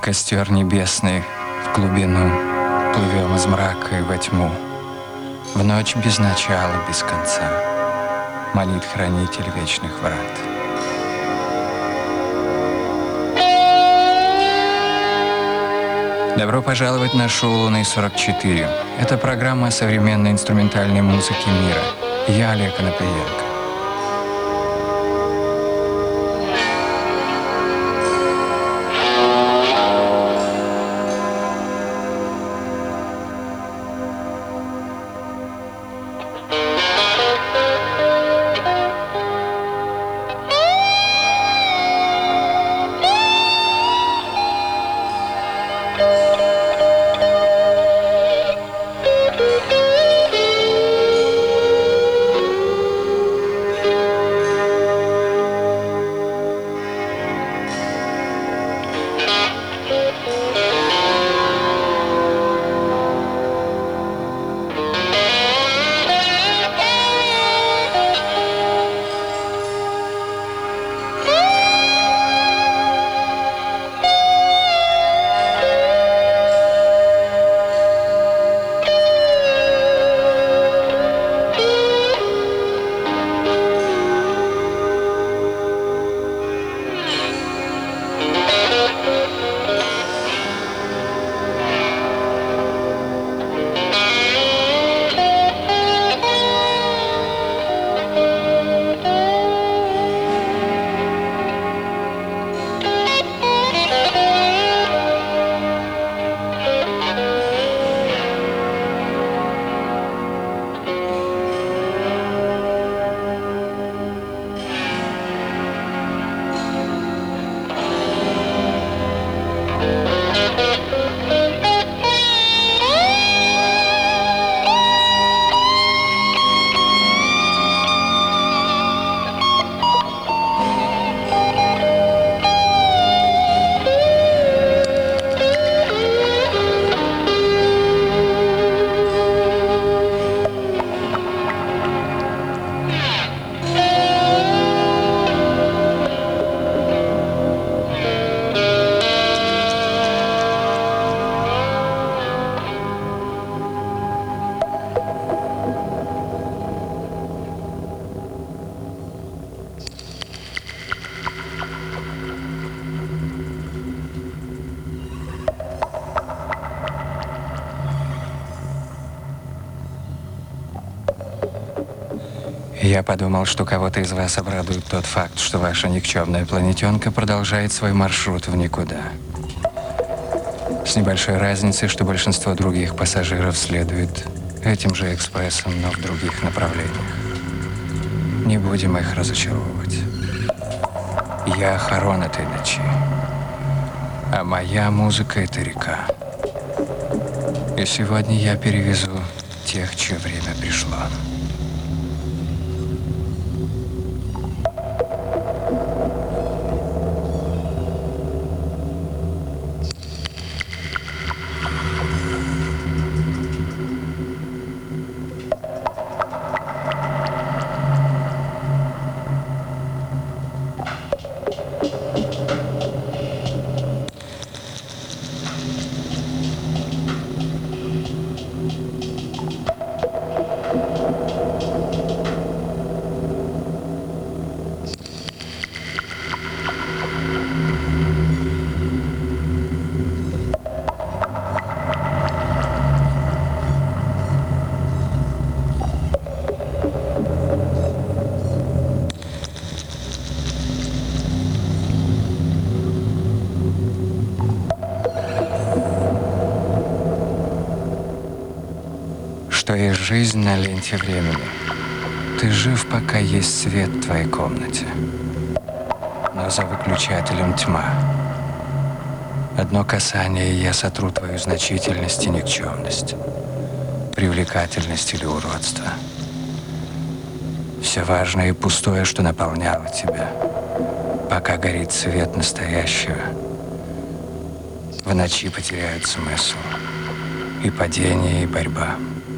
Костер небесный в глубину, плывем из мрака и во тьму. В ночь без начала, без конца манит хранитель вечных врат. Добро пожаловать на шоу «Луны 44». Это программа о современной инструментальной музыке мира. Я Олег Анаприенко. Я подумал, что кого-то из вас обрадует тот факт, что ваша никчемная планетенка продолжает свой маршрут в никуда. С небольшой разницей, что большинство других пассажиров следует этим же экспрессом, но в других направлениях. Не будем их разочаровывать. Я Харон этой ночи, а моя музыка — это река. И сегодня я перевезу тех, чье время пришло. Что есть жизнь на ленте времени. Ты жив, пока есть свет в твоей комнате. Но за выключателем тьма. Одно касание, и я сотру твою значительность и никчемность, привлекательность или уродство. Все важное и пустое, что наполняло тебя, пока горит свет настоящего, в ночи потеряют смысл. И падение, и борьба.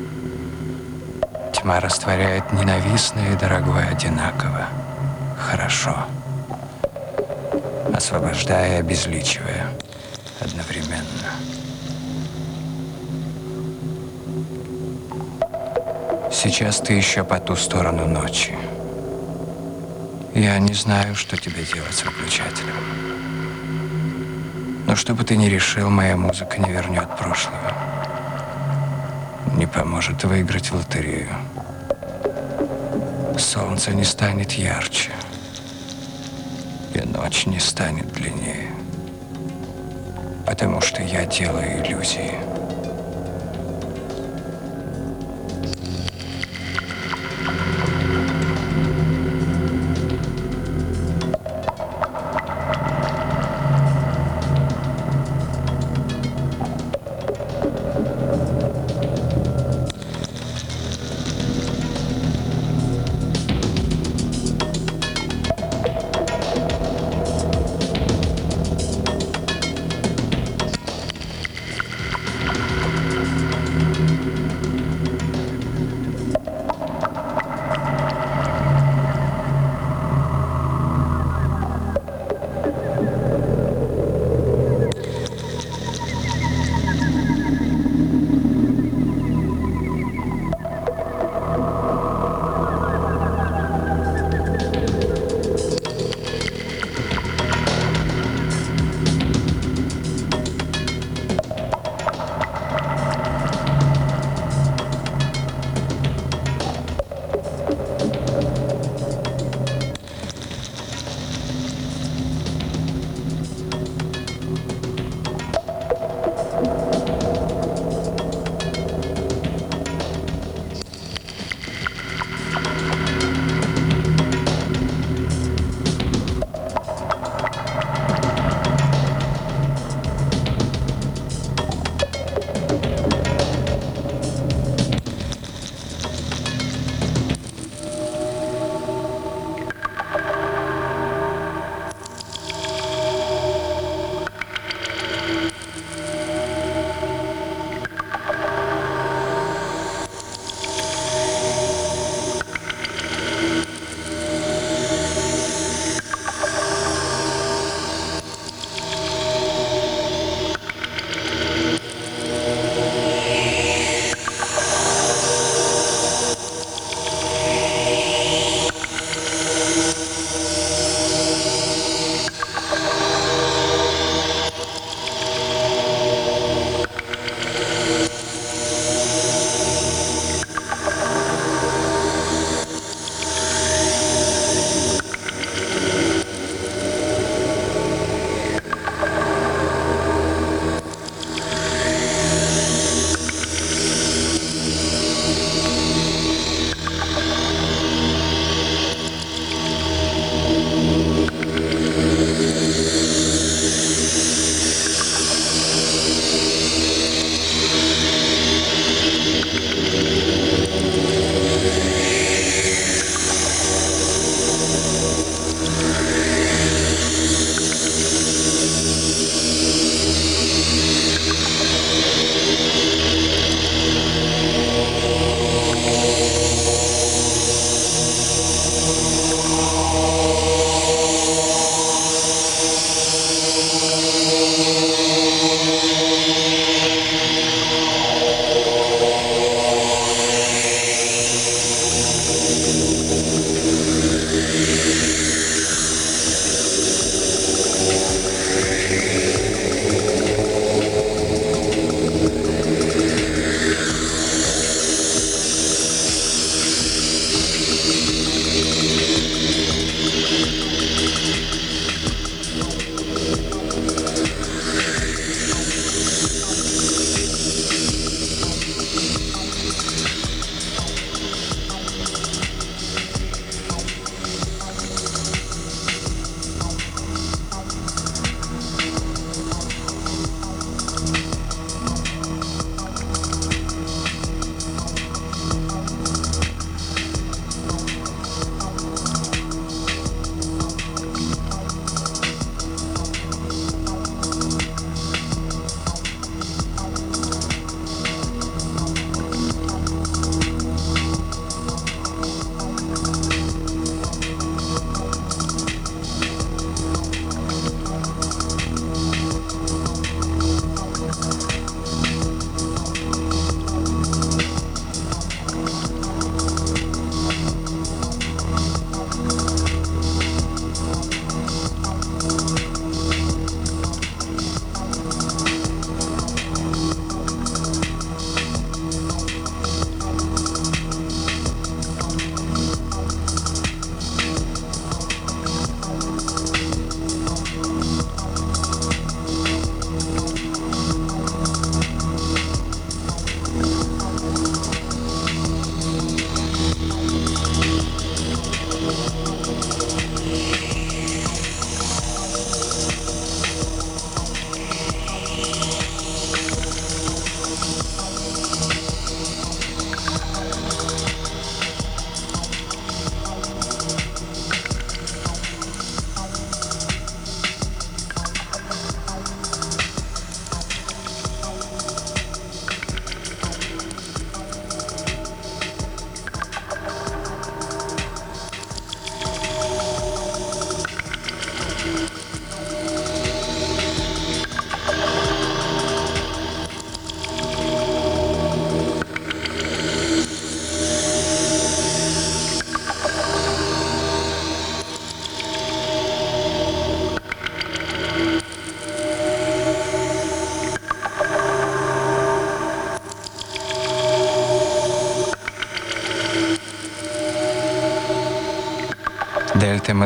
Тьма растворяет ненавистное и дорогое одинаково. Хорошо. Освобождая и обезличивая. одновременно. Сейчас ты еще по ту сторону ночи. Я не знаю, что тебе делать с выключателем. Но что бы ты ни решил, моя музыка не вернет прошлого. Не поможет выиграть в лотерею. Солнце не станет ярче. И ночь не станет длиннее. Потому что я делаю иллюзии.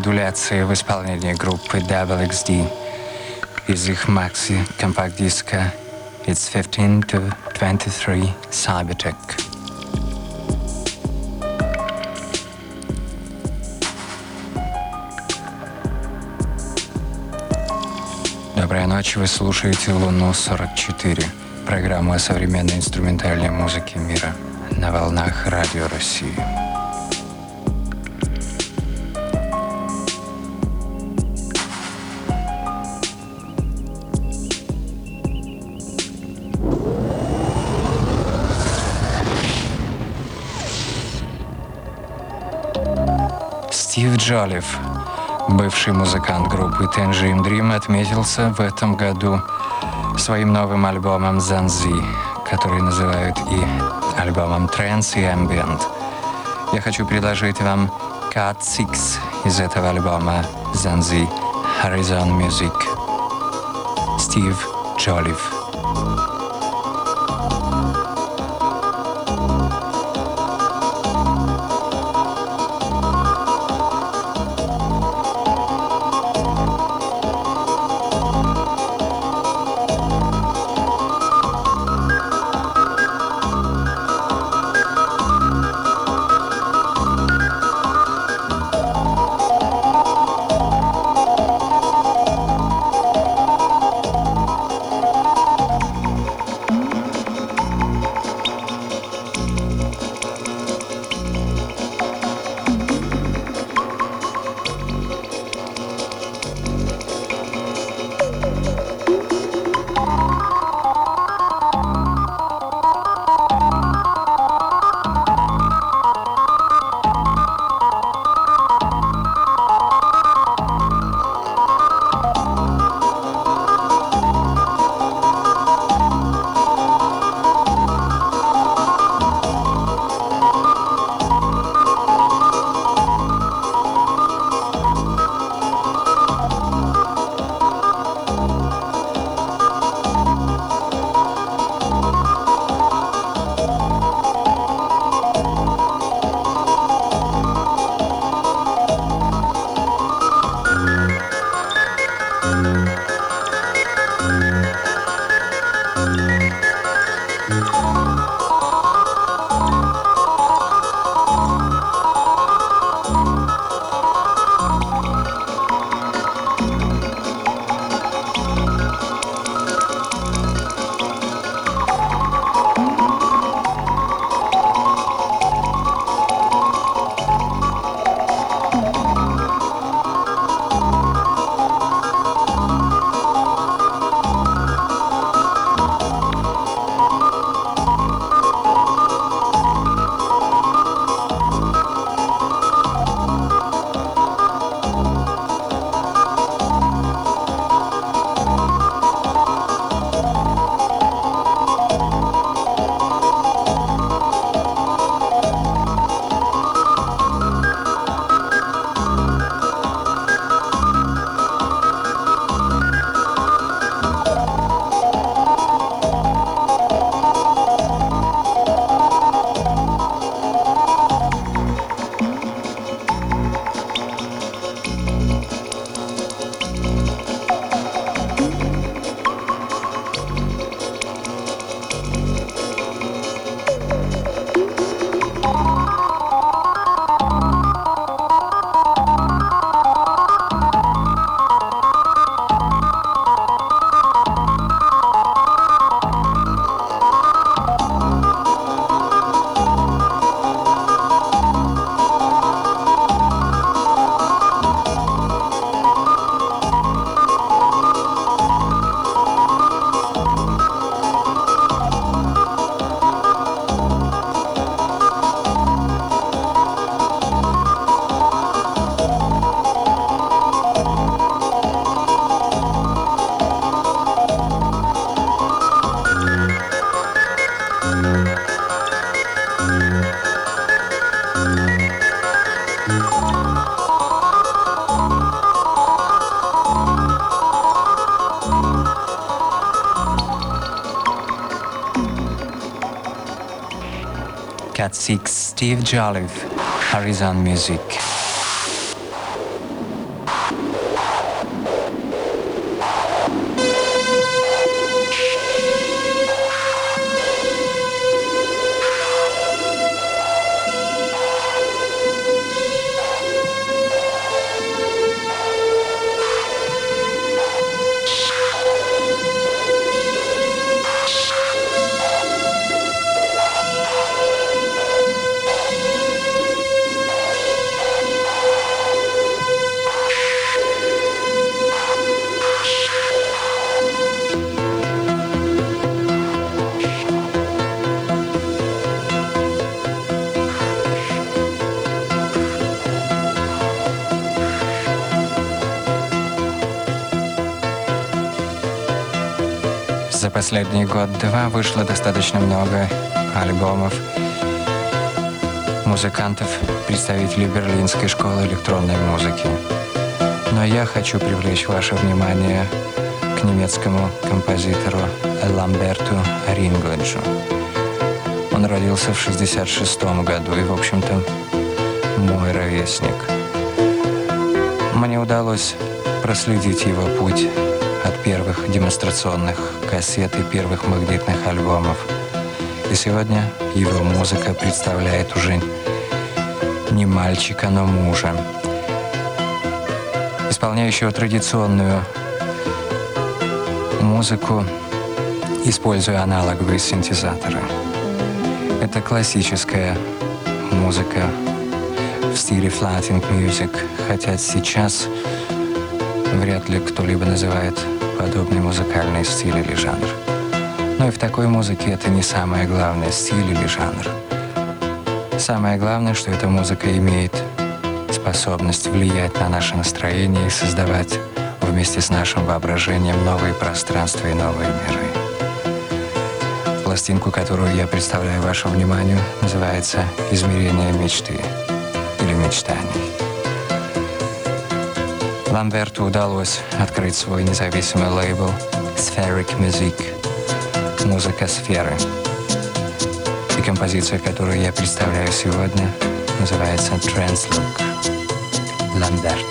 модуляции в исполнении группы Double XD из их макси-компакт-диска It's 15 to 23 Cybertech. Доброй ночи, вы слушаете Луну-44, программу о современной инструментальной музыке мира на волнах Радио России. Стив Джолифф, бывший музыкант группы Tangerine Dream, отметился в этом году своим новым альбомом «Занзи», который называют и альбомом «Trance» и «Ambient». Я хочу предложить вам Cat 6 из этого альбома «Занзи» Horizon Music. Стив Джолифф. Cat 6, Steve Jolliffe, Horizon Music. За последний год-два вышло достаточно много альбомов музыкантов, представителей Берлинской школы электронной музыки. Но я хочу привлечь ваше внимание к немецкому композитору Ламберту Рингольджу. Он родился в 1966 году и, в общем-то, мой ровесник. Мне удалось проследить его путь от первых демонстрационных кассет и первых магнитных альбомов. И сегодня его музыка представляет уже не мальчика, но мужа, исполняющего традиционную музыку, используя аналоговые синтезаторы. Это классическая музыка в стиле flatting music, хотя сейчас вряд ли кто-либо называет подобный музыкальный стиль или жанр. Но и в такой музыке это не самое главное, стиль или жанр. Самое главное, что эта музыка имеет способность влиять на наше настроение и создавать вместе с нашим воображением новые пространства и новые миры. Пластинку, которую я представляю вашему вниманию, называется «Измерение мечты» или «Мечтаний». Ламберту удалось открыть свой независимый лейбл Spheric Music — музыка сферы. И композиция, которую я представляю сегодня, называется «Translook» Ламберт.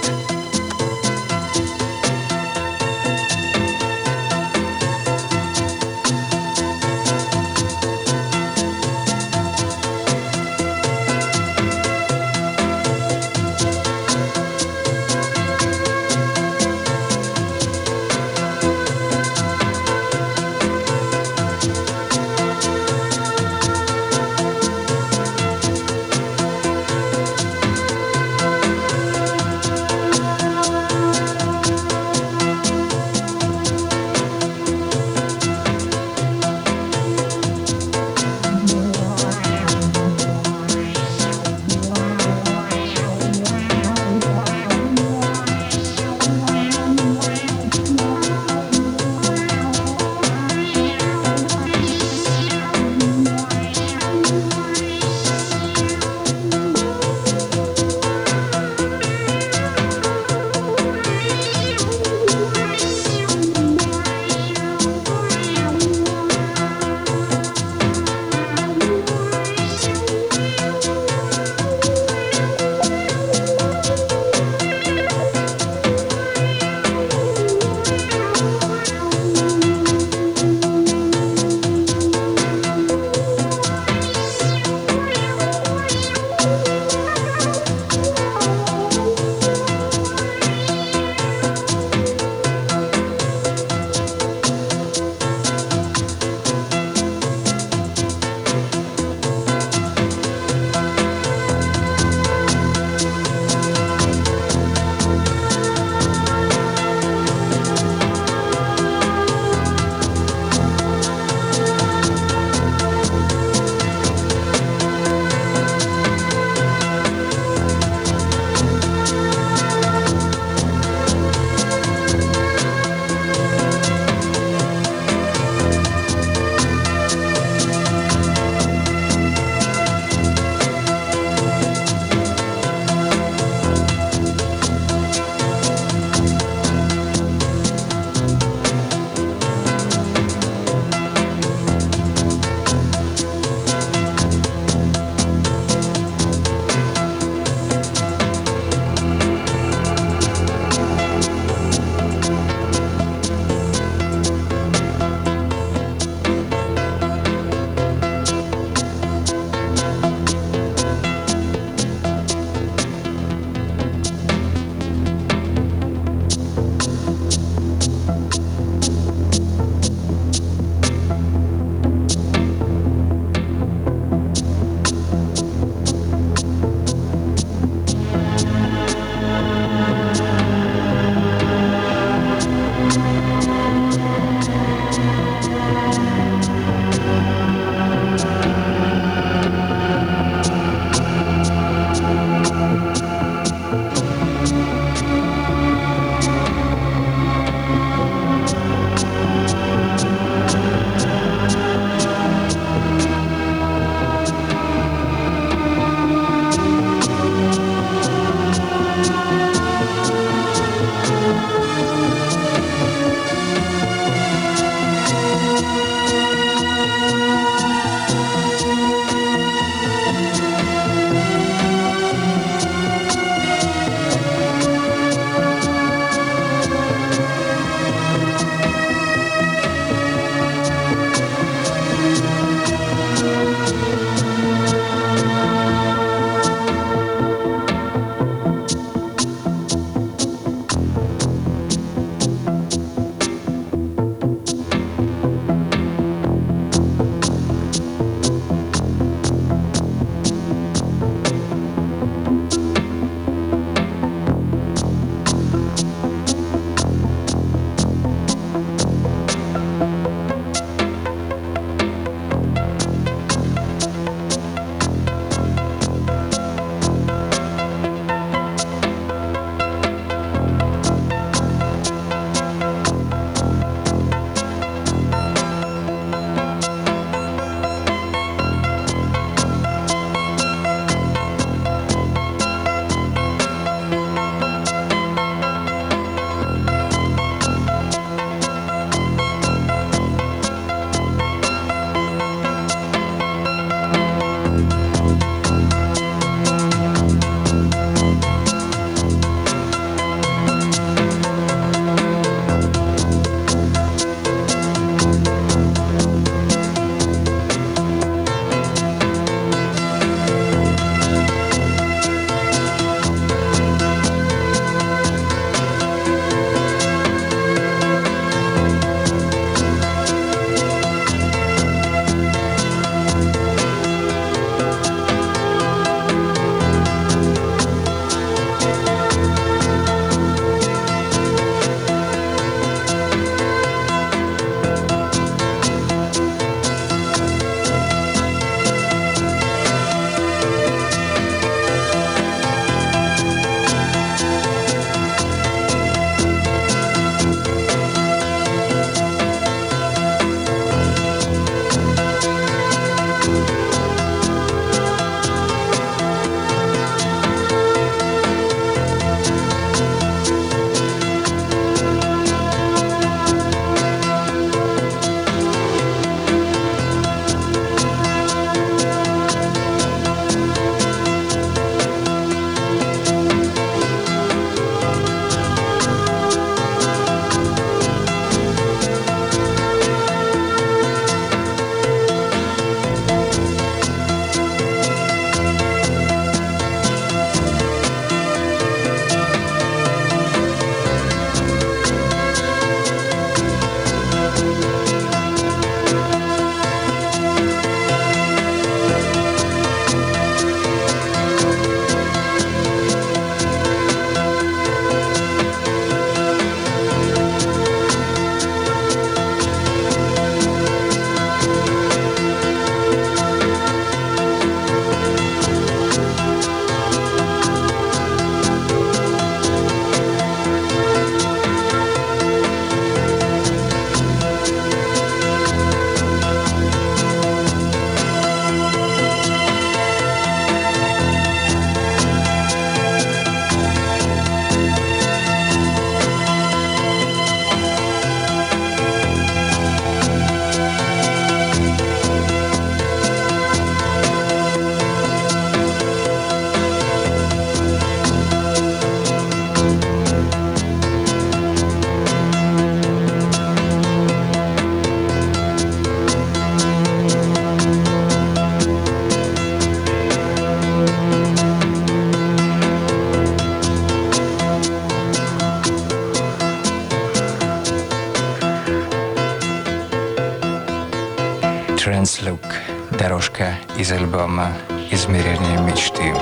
Translook. Дорожка из альбома «Измерение мечты».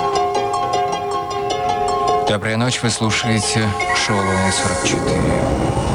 Добрая ночь, вы слушаете шоу «Луны 44».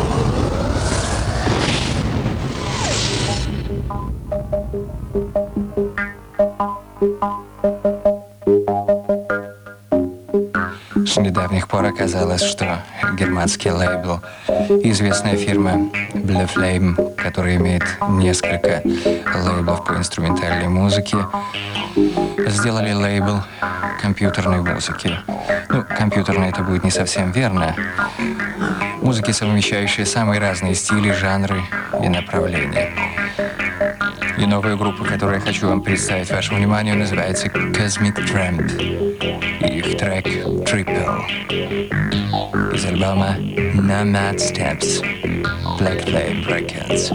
С недавних пор оказалось, что германский лейбл, известная фирма Blue Flame, которая имеет несколько лейблов по инструментальной музыке, сделали лейбл компьютерной музыки. Ну, компьютерной это будет не совсем верно. Музыки, совмещающие самые разные стили, жанры и направления. И новая группа, которую я хочу вам представить вашему вниманию, называется Cosmic Tramp. И их трек Triple из альбома Nomad Steps, Black Flame Records.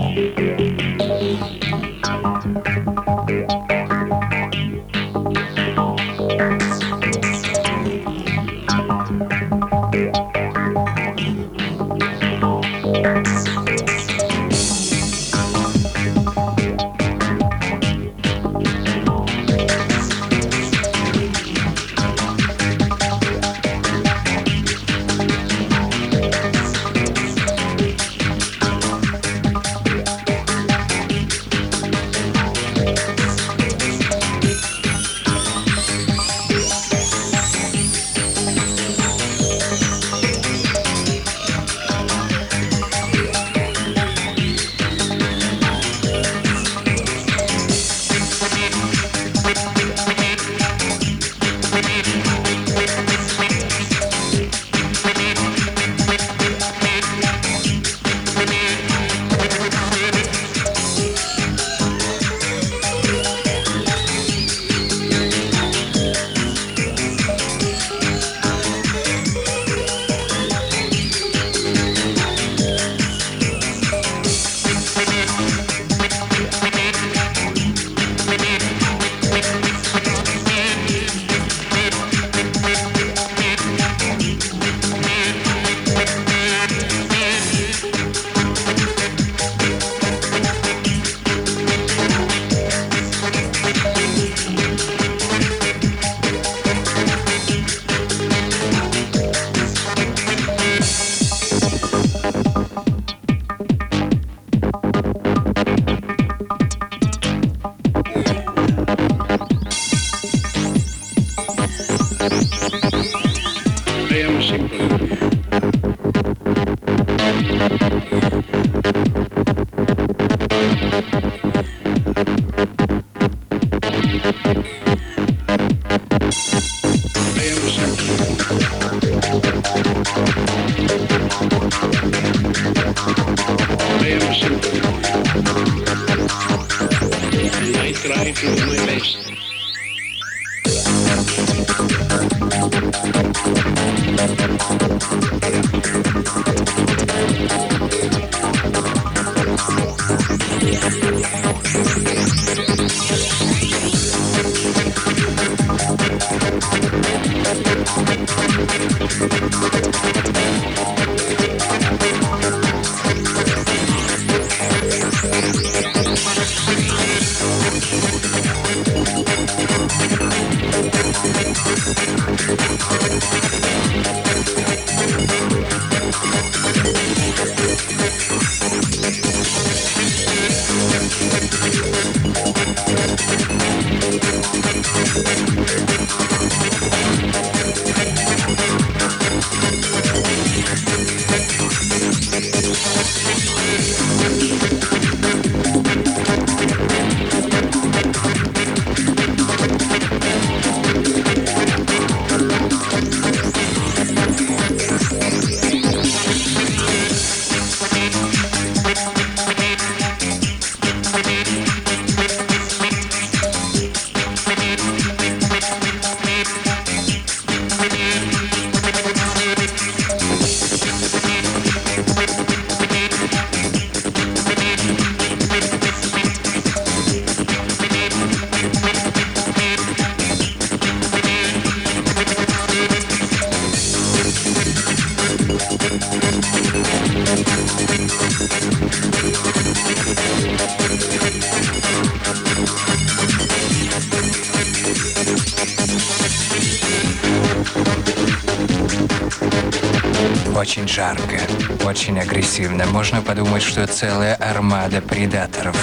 Очень жарко, очень агрессивно. Можно подумать, что целая армада предаторов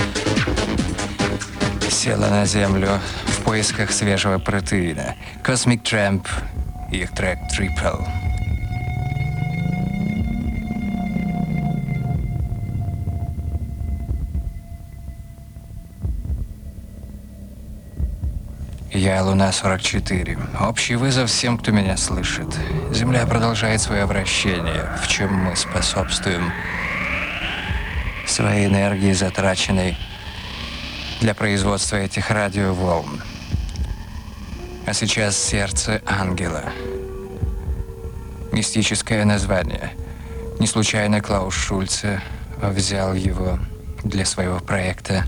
села на землю в поисках свежего протеина. Cosmic Tramp и их трек Triple. Я Луна-44. Общий вызов всем, кто меня слышит. Земля продолжает свое вращение, в чем мы способствуем своей энергии, затраченной для производства этих радиоволн. А сейчас «Сердце ангела». Мистическое название. Не случайно Клаус Шульце взял его для своего проекта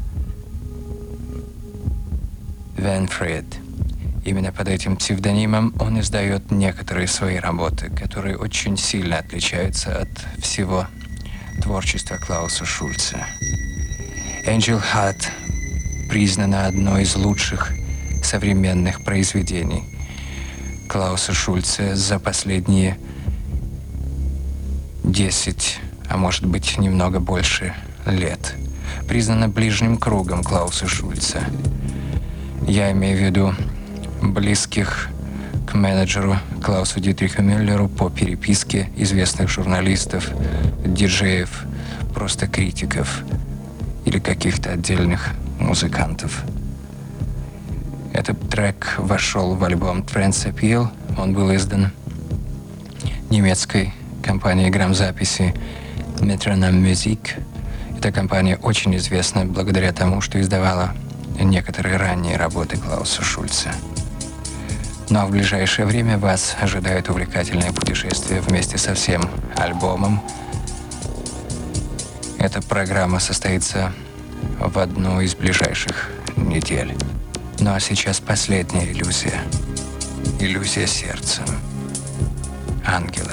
Венфрид. Именно под этим псевдонимом он издает некоторые свои работы, которые очень сильно отличаются от всего творчества Клауса Шульца. Angel Heart признана одной из лучших современных произведений Клауса Шульца за последние 10, а может быть немного больше лет. Признана ближним кругом Клауса Шульца. Я имею в виду близких к менеджеру Клаусу Дитриху Мюллеру по переписке известных журналистов, диджеев, просто критиков или каких-то отдельных музыкантов. Этот трек вошел в альбом Trans Appeal. Он был издан немецкой компанией грамзаписи Metronome Music. Эта компания очень известна благодаря тому, что издавала некоторые ранние работы Клауса Шульца. Но в ближайшее время вас ожидает увлекательное путешествие вместе со всем альбомом. Эта программа состоится в одну из ближайших недель. Ну а сейчас последняя иллюзия. Иллюзия сердца. Ангела.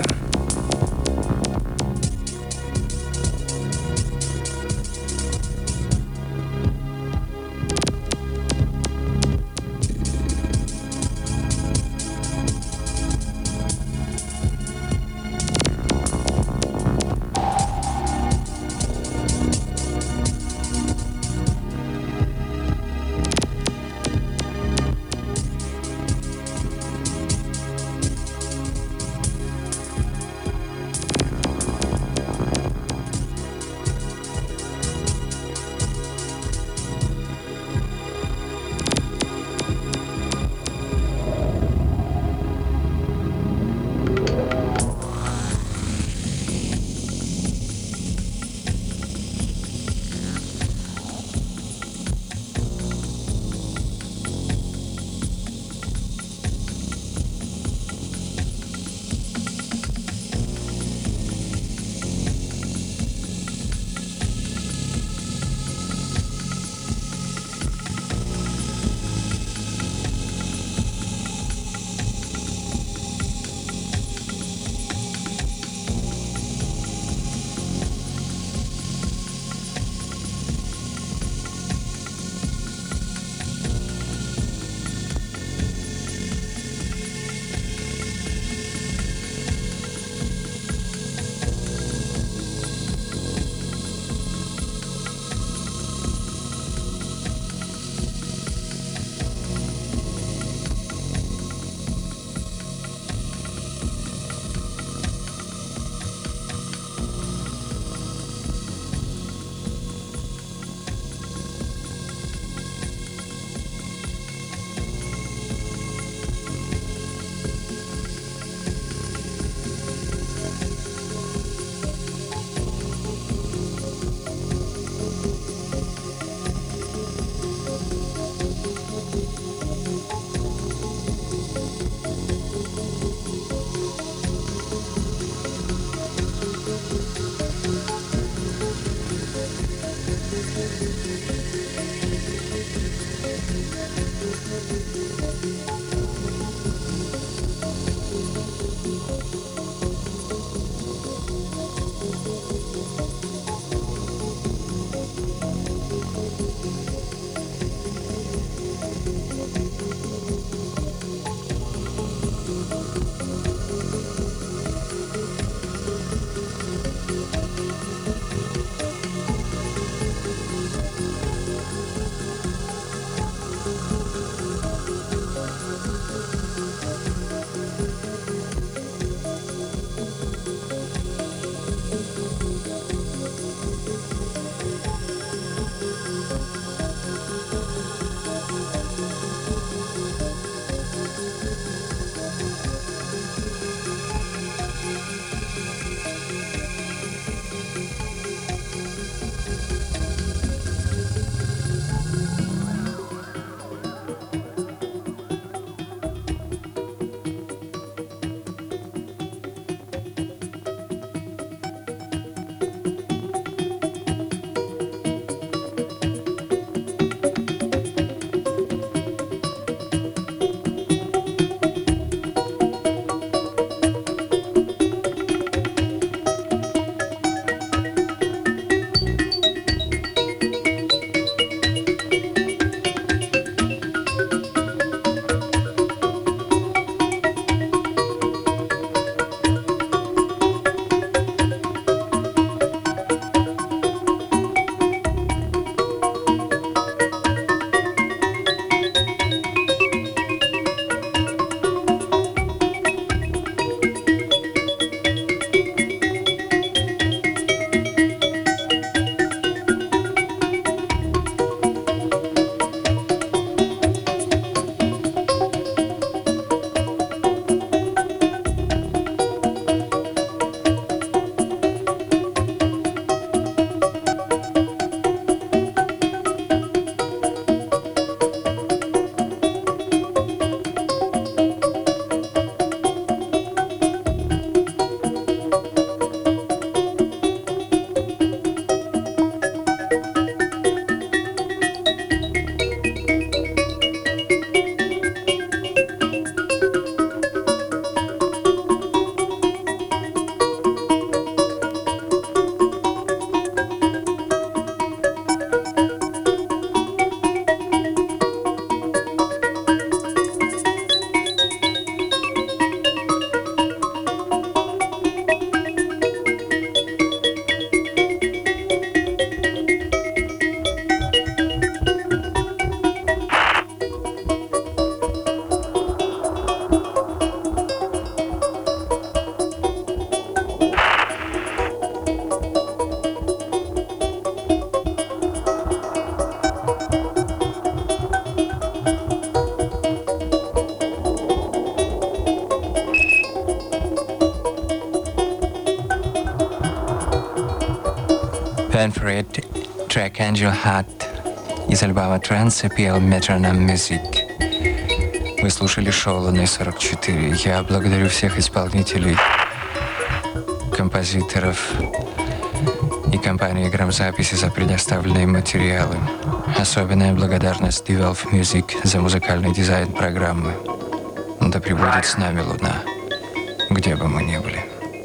Пенфред, трек Angel Heart из альбома Транса пел Metronome Music. Вы слушали шоу Луны 44. Я благодарю всех исполнителей, композиторов и компании «Грамзаписи» за предоставленные материалы. Особенная благодарность Develop Music за музыкальный дизайн программы. Да пребудет с нами Луна, где бы мы ни были.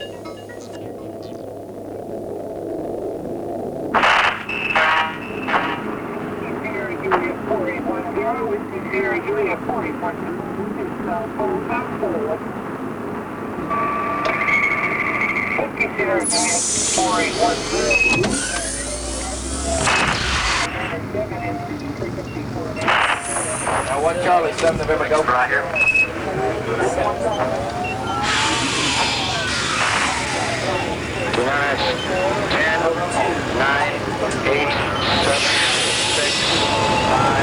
Now, 1 Charlie, 7 November, go. Roger. 10, 9, 8, 7, 6, 5.